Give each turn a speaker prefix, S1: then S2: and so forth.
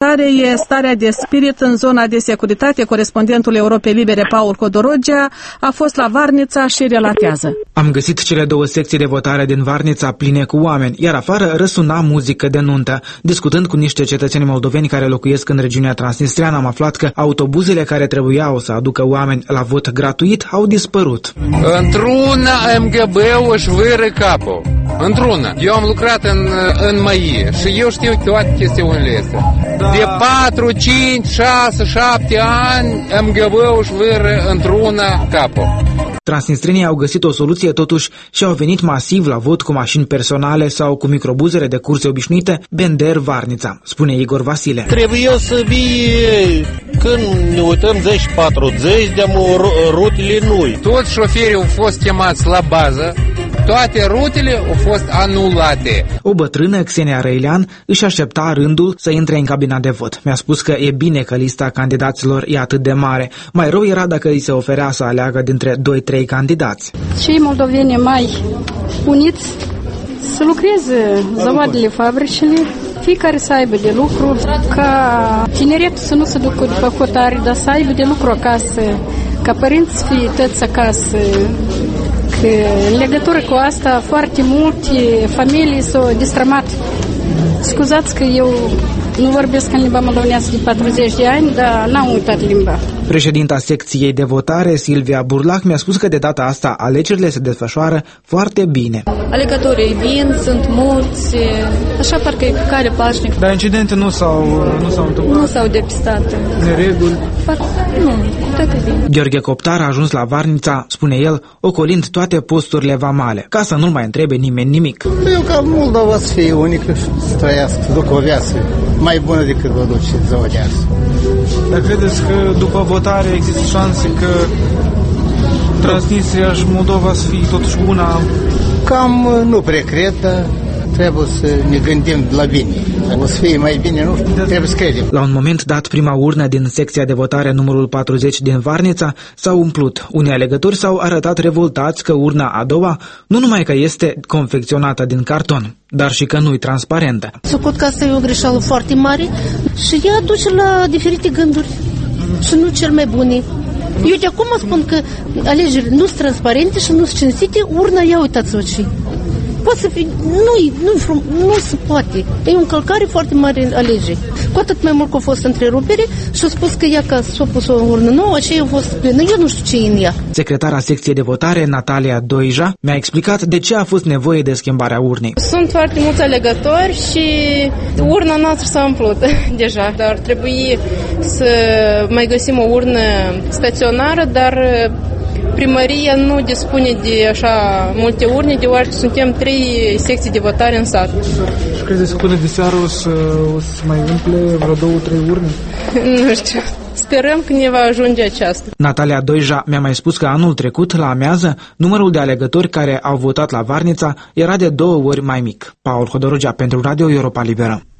S1: care e starea de spirit în zona de securitate? Corespondentul Europei Libere, Paul Hodorogea, a fost la Varnița și relatează.
S2: Am găsit cele două secții de votare din Varnița pline cu oameni, iar afară răsuna muzică de nuntă. Discutând cu niște cetățeni moldoveni care locuiesc în regiunea Transnistria, am aflat că autobuzele care trebuiau să aducă oameni la vot gratuit au dispărut.
S3: Într-una MGB-ul își vâră capul. Într-una. Eu am lucrat în MAIE și eu știu toate chestiunile astea. De 4, 5, 6, 7 ani MGB-ul își vâră într-una capul.
S2: Transnistrenii au găsit o soluție totuși și au venit masiv la vot cu mașini personale sau cu microbuzele de curse obișnuite Bender-Varnița, spune Igor Vasile.
S4: Trebuie să fie, când ne uităm 10-40, de-am rutele noi.
S3: Toți șoferii au fost chemați la bază, toate rutele au fost anulate.
S2: O bătrână, Xenia Răilean, își aștepta rândul să intre în cabina de vot. Mi-a spus că e bine că lista candidaților e atât de mare. Mai rău era dacă îi se oferea să aleagă dintre 2-3 candidați.
S5: Cei moldoveni mai uniți să lucreze zăvoadele, fabricile, fiecare să aibă de lucru, ca tineretul să nu se ducă după hotare, dar să aibă de lucru acasă, ca părinți să fie tăți acasă. Că în legătură cu asta, foarte multe familii s-au distramat. Scuzați că eu nu vorbesc în limba moldovenească de 40 de ani, dar n-am uitat limba.
S2: Președinta secției de votare, Silvia Burlac, mi-a spus că de data asta alegerile se desfășoară foarte bine.
S6: Alegătorii vin, sunt mulți, așa parcă e care pașnic.
S2: Dar incidente nu s-au întâmplat?
S6: Nu s-au depistat.
S2: Nereguli?
S6: Nu, toate bine.
S2: Gheorghe Coptar a ajuns la Varnița, spune el, ocolind toate posturile vamale, ca să nu mai întrebe nimeni nimic.
S7: Eu ca Moldova să fie unică și să trăiască, să ducă o viață mai bună decât vă duce zăvădească.
S8: Dar credeți că după votare există șanse că Transnistria și Moldova să fie totuși una?
S7: Cam nu prea cred, dar trebuie să ne gândim la bine. O să fie mai bine, nu? Trebuie să credem.
S2: La un moment dat, prima urnă din secția de votare numărul 40 din Varnița s-a umplut. Unii alegători s-au arătat revoltați că urna a doua nu numai că este confecționată din carton, dar și că nu-i transparentă.
S9: Socot că asta e o greșeală foarte mare și ea duce la diferite gânduri și nu cel mai bune. Eu de acum spun că alegerile nu sunt transparente și nu sunt cinstite, urna, ia uitați-vă ce. Poate să fie, nu se poate. E o încălcare foarte mare a legii. Cu atât mai mult că a fost întrerupere și a spus că ea că s-a pus o urnă nouă, aceea a fost plină. Eu nu știu ce e în ea.
S2: Secretara secției de votare, Natalia Doija, mi-a explicat de ce a fost nevoie de schimbarea urnei.
S6: Sunt foarte mulți alegători și urna noastră s-a umplut deja. Dar trebuie să mai găsim o urnă staționară, dar primăria nu dispune de așa multe urne, deoarece suntem 3 secții de votare în sat.
S8: Și credeți că până de seară o să mai umple vreo 2-3 urne?
S6: Nu știu. Sperăm că ne va ajunge aceasta.
S2: Natalia Doija mi-a mai spus că anul trecut, la amiază, numărul de alegători care au votat la Varnița era de 2 ori mai mic. Paul Hodorogea pentru Radio Europa Liberă.